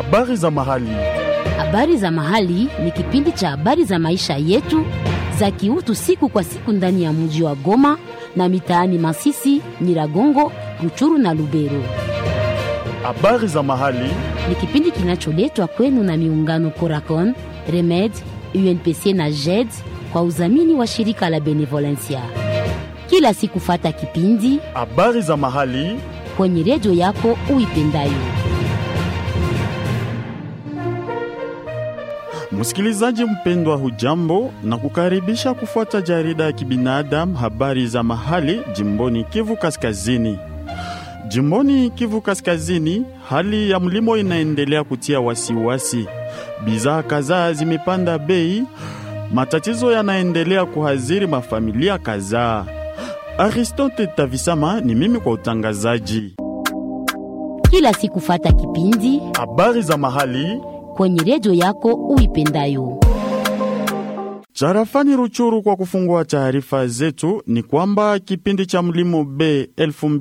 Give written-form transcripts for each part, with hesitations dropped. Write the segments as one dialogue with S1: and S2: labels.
S1: Habari za mahali.
S2: Habari za mahali ni kipindi cha habari za maisha yetu za kiutu siku kwa siku ndani ya mji wa Goma na mitaani Masisi, Nyiragongo, Ruchuru na Lubero.
S1: Habari za mahali
S2: ni kipindi kinacholetwa kwenu na miungano Coracon, Remed, UNPC na JED kwa udhamini wa shirika la Benevolencia. Kila siku fata kipindi
S1: habari za mahali
S2: kwenye redio yako uipendayo.
S1: Msikilizaji mpendwa, hujambo na kukaribisha kufuata jarida ya kibinadamu habari za mahali jimboni Kivu Kaskazini. Jimboni Kivu Kaskazini, hali ya mlimo inaendelea kutia wasiwasi. Bidhaa kadhaa zimepanda bei, matatizo yanaendelea kuhaziri mafamilia kadhaa. Aristote Tavisama ni mimi kwa utangazaji.
S2: Kila siku fata kipindi
S1: habari za mahali
S2: kwenye redio yako uipendayo.
S1: Tarafani Ruchuru, kwa kufungua taarifa zetu ni kwamba kipindi cha mlimo B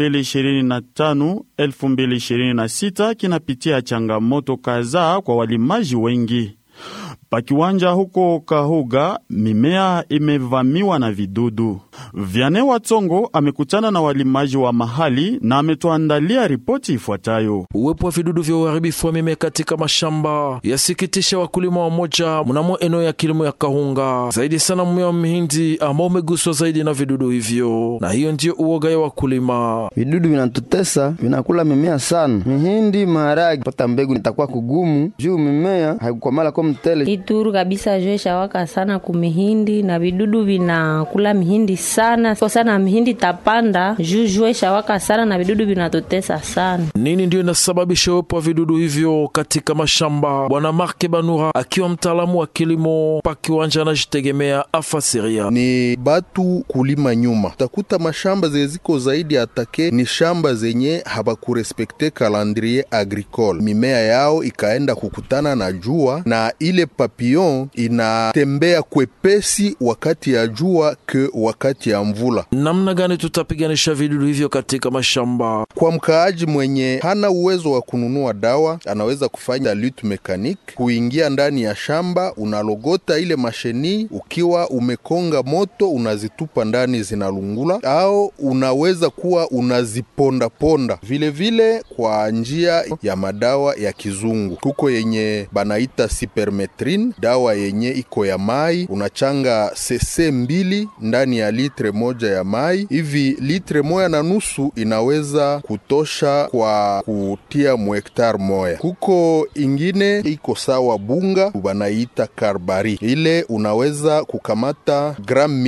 S1: 2025-2026 kinapitia changamoto kadhaa kwa walimaji wengi. Pakiwanja huko Kahuga, mimea imevamiwa na vidudu. Viane Watsongo amekutana na walimaji wa mahali na ametuandalia ripoti ifuatayo.
S3: Uwepo wa vidudu vya uharibifu wa mimea katika mashamba yasikitisha wakulima wa moja mnamo eneo ya kilimo ya Kahunga, zaidi sana mmea wa mihindi ambao umeguswa zaidi na vidudu hivyo, na hiyo ndio uoga ya wakulima.
S4: Vidudu vinatutesa, vinakula mimea sana. Mihindi, maharagi, pata mbegu itakuwa kugumu juu mimea haikukomala kwa mtele.
S5: Ituru kabisa joesha waka sana kumihindi na vidudu vinakula mihindi sana. Kwa sana mihindi tapanda joesha waka sana na vidudu vinatutesa sana.
S3: Nini ndio inasababisha uwepo wa vidudu hivyo katika mashamba? Bwana Marke Banura akiwa mtaalamu wa kilimo pa kiwanja anajitegemea afasiria.
S6: Ni batu kulima nyuma. Utakuta mashamba zeziko zaidi atake ni shamba zenye habakurespekte calendrier agricole. Mimea yao ikaenda kukutana na jua na ile papillon inatembea kwepesi wakati ya jua ke wakati ya mvula.
S3: Namna gani tutapiganisha vidudu hivyo katika mashamba?
S6: Kwa mkaaji mwenye hana uwezo wa kununua dawa, anaweza kufanya lutte mécanique, kuingia ndani ya shamba, unalogota ile masheni, ukiwa umekonga moto unazitupa ndani zinalungula, au unaweza kuwa unaziponda ponda. Vile vile kwa njia ya madawa ya kizungu, kuko yenye banaita Sipermetrin, dawa yenye iko ya mai, unachanga cc 2 ndani ya litre moja ya mai, hivi litre moja na nusu inaweza kutosha kwa kutia hektar moja. Kuko ingine iko sawa bunga, banaita Karbari, ile unaweza kukamata gram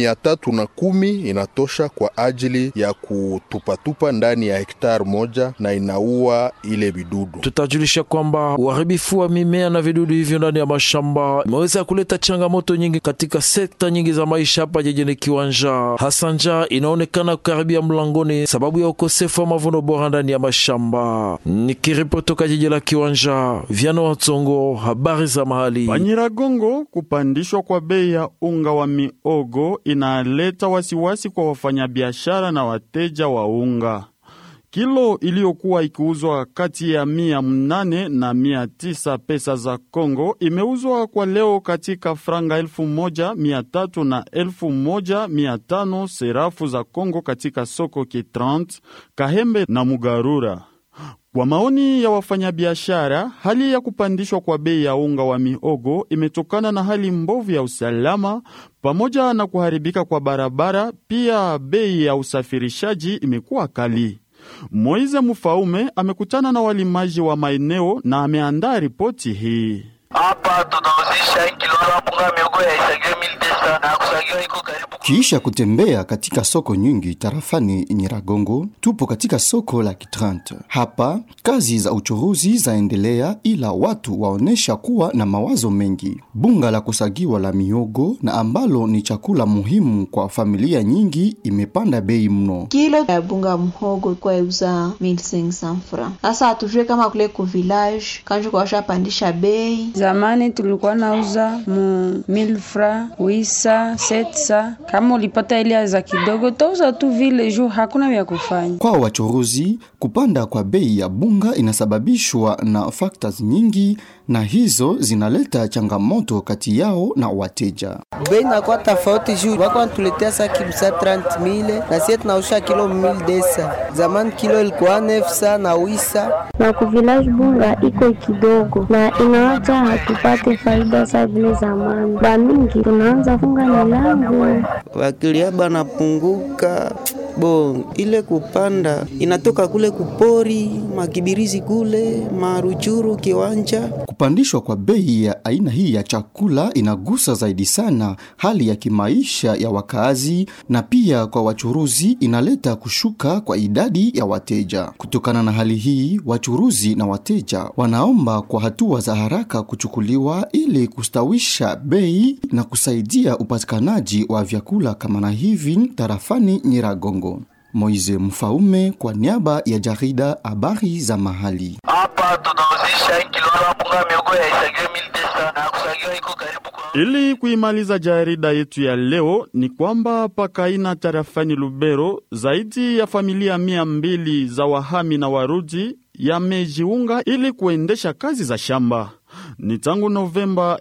S6: 310 inatosha kwa ajili ya kutupatupa ndani ya hektar moja na inaua ile vidudu.
S3: Tutajulisha kwamba uharibifu wa mimea na vidudu hivyo ndani ya mashamba imeweza kuleta changamoto nyingi katika sekta nyingi za maisha hapa jijini Kiwanja. Hasanja inaonekana kukaribia mlangoni sababu ya ukosefu wa mavuno bora ndani ya mashamba. Nikiripotoka jiji la Kiwanja, Viane Watsongo, habari za mahali.
S1: Nyiragongo, kupandishwa kwa bei ya unga wa miogo inaleta wasiwasi kwa wafanyabiashara na wateja wa unga. Kilo iliyokuwa ikiuzwa kati ya 800 na 900 pesa za Kongo imeuzwa kwa leo katika franga 1300 na 1500 serafu za Kongo katika soko K30, Kahembe na Mugarura. Kwa maoni ya wafanyabiashara, hali ya kupandishwa kwa bei ya unga wa miogo imetokana na hali mbovu ya usalama pamoja na kuharibika kwa barabara. Pia bei ya usafirishaji imekuwa kali. Moize Mufaume amekutana na walimaji wa maeneo na ameandaa ripoti hii.
S7: Hapa tunauzisha kilo ya bunga miogo ya isagio 1200 na kusagio iko karibu.
S8: Kisha kutembea katika soko nyingi tarafani Nyiragongo, tupo katika soko la K30. Hapa kazi za uchuruzi zaendelea, ila watu waonesha kuwa na mawazo mengi. Bunga la kusagiwa la miogo na ambalo ni chakula muhimu kwa familia nyingi imepanda bei mno.
S9: Kilo ya bunga mhogo kwa uza 1500 francs. Sasa atujue kama kule ku village kanjo kwa shapandisha bei.
S10: Zamani tulikuwa nauza mu 1000 francs, 600 700. Kama ulipata ile za kidogo toza tu vile juu hakuna vya kufanya.
S8: Kwa wachuruzi, kupanda kwa bei ya bunga inasababishwa na factors nyingi, na hizo zinaleta changamoto kati yao na wateja.
S11: Bei inakuwa tofauti juu wako wanatuletea saki busa 30,000 na sisi tunausha kilo 1200. Zamani kilo ilikuwa 900 na 800.
S12: Na ku village bunga iko kidogo na inaacha hatupate faida za vile zamani. Ba mingi tunaanza funga milango.
S11: Wakilia bana punguka. Ile kupanda inatoka kule kupori, makibirizi kule, maruchuru kiwanja.
S8: Kupandishwa kwa bei ya aina hii ya chakula inagusa zaidi sana hali ya kimaisha ya wakazi, na pia kwa wachuruzi inaleta kushuka kwa idadi ya wateja. Kutokana na hali hii, wachuruzi na wateja wanaomba kwa hatua za haraka kuchukuliwa ili kustawisha bei na kusaidia upatikanaji wa vyakula kama na hivi tarafani Nyiragongo. Moize Mfaume kwa niaba ya jarida habari za mahali.
S7: Hapa tunauzisha kilo la bunga miogo ya isagio 1200 na kusagio iko karibu kwa.
S1: Ili kuimaliza jarida yetu ya leo ni kwamba pakaina tarafani Lubero zaidi ya familia 200 za wahami na warudi yamejiunga ili kuendesha kazi za shamba. Ni tangu Novemba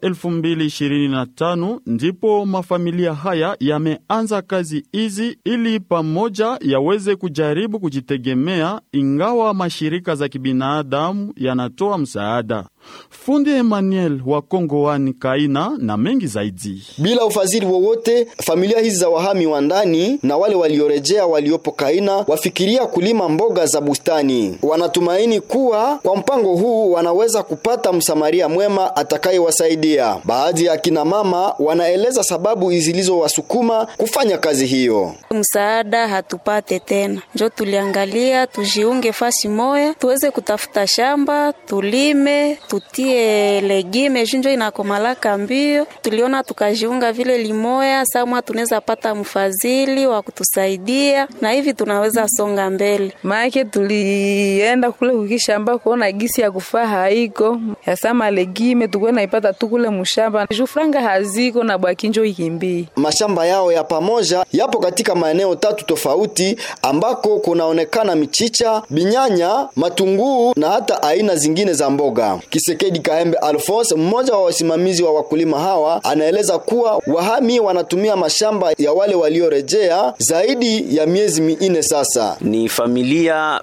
S1: 2025 ndipo mafamilia haya yameanza kazi hizi ili pamoja yaweze kujaribu kujitegemea, ingawa mashirika za kibinadamu yanatoa msaada. Fundi Emmanuel wa Kongowani Kaina na mengi zaidi.
S13: Bila ufadhili wowote, familia hizi za wahami wa ndani na wale waliorejea waliopo Kaina wafikiria kulima mboga za bustani. Wanatumaini kuwa kwa mpango huu wanaweza kupata msamaria mwema atakayewasaidia. Baadhi ya kina mama wanaeleza sababu zilizowasukuma kufanya kazi hiyo.
S14: Msaada hatupate tena, njo tuliangalia tujiunge fasi moya tuweze kutafuta shamba tulime tutie legime junjo inakomalaka mbio. Tuliona tukajiunga vile limoya samwa tunaweza pata mfadhili wa kutusaidia na hivi tunaweza songa mbele.
S10: Maana tulienda kule kukishamba kuona gisi ya kufaa haiko ya sama legime tukwe naipata tu kule mshamba jufranga haziko na bakinjo ikimbii.
S13: Mashamba yao ya pamoja yapo katika maeneo 3 tofauti ambako kunaonekana michicha, binyanya, matunguu na hata aina zingine za mboga. Kisekedi Kahembe Alphonse, mmoja wa wasimamizi wa wakulima hawa, anaeleza kuwa wahami wanatumia mashamba ya wale waliorejea zaidi ya miezi 4 sasa.
S15: Ni familia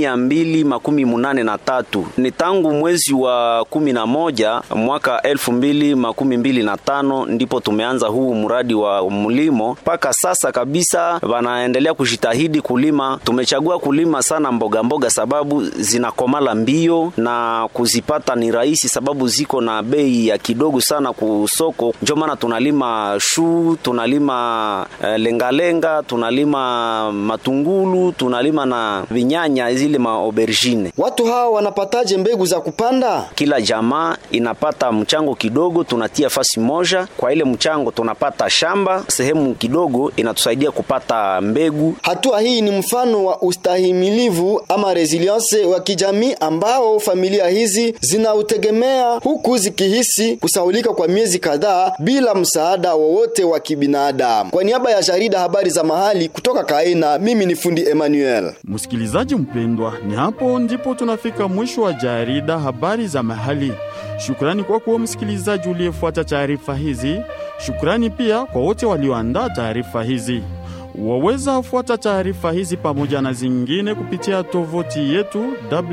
S15: 283. Ni tangu mwezi wa 11 mwaka 2025 ndipo tumeanza huu mradi wa mlimo. Paka sasa kabisa wanaendelea kujitahidi kulima. Tumechagua kulima sana mboga sababu zinakomala mbio na kuzipata ni rahisi sababu ziko na bei ya kidogo sana kusoko. Ndio maana tunalima shu, tunalima lengalenga, tunalima matungulu, tunalima na vinyanya zile aubergine.
S13: Watu hawa wanapataje mbegu za kupanda?
S15: Kila jamaa inapata mchango kidogo, tunatia fasi moja. Kwa ile mchango tunapata shamba, sehemu kidogo inatusaidia kupata mbegu.
S13: Hatua hii ni mfano wa ustahimilivu ama resilience wa kijamii ambao familia hizi zinautegemea, huku zikihisi kusaulika kwa miezi kadhaa bila msaada wowote wa kibinadamu. Kwa niaba ya jarida habari za mahali kutoka Kaina, mimi ni fundi Emmanuel.
S1: Msikilizaji mpendwa, ni hapo ndipo tunafika mwisho wa jarida habari za mahali. Shukrani kwa kuwa msikilizaji uliyefuata taarifa hizi. Shukrani pia kwa wote walioandaa taarifa hizi. Waweza fuata taarifa hizi pamoja na zingine kupitia tovuti yetu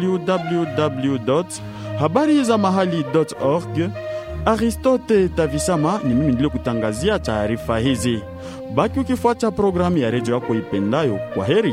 S1: www.habarizamahali.org. Aristote Tavisama ni mimi ndio kutangazia taarifa hizi. Baki ukifuata programu ya redio yako ipendayo. Kwa heri.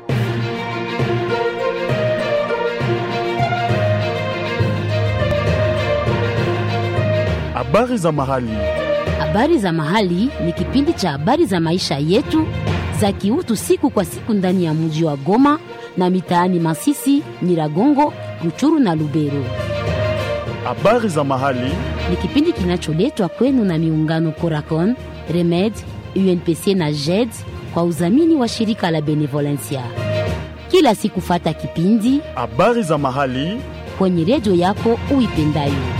S1: Habari za mahali.
S2: Habari za mahali ni kipindi cha habari za maisha yetu za kiutu siku kwa siku ndani ya mji wa Goma na mitaani Masisi, Nyiragongo, Ruchuru na Lubero.
S1: Habari za mahali
S2: ni kipindi kinacholetwa kwenu na miungano Coracon, Remed, UNPC na JED kwa udhamini wa shirika la Benevolencia. Kila siku fata kipindi
S1: habari za mahali
S2: kwenye redio yako uipendayo.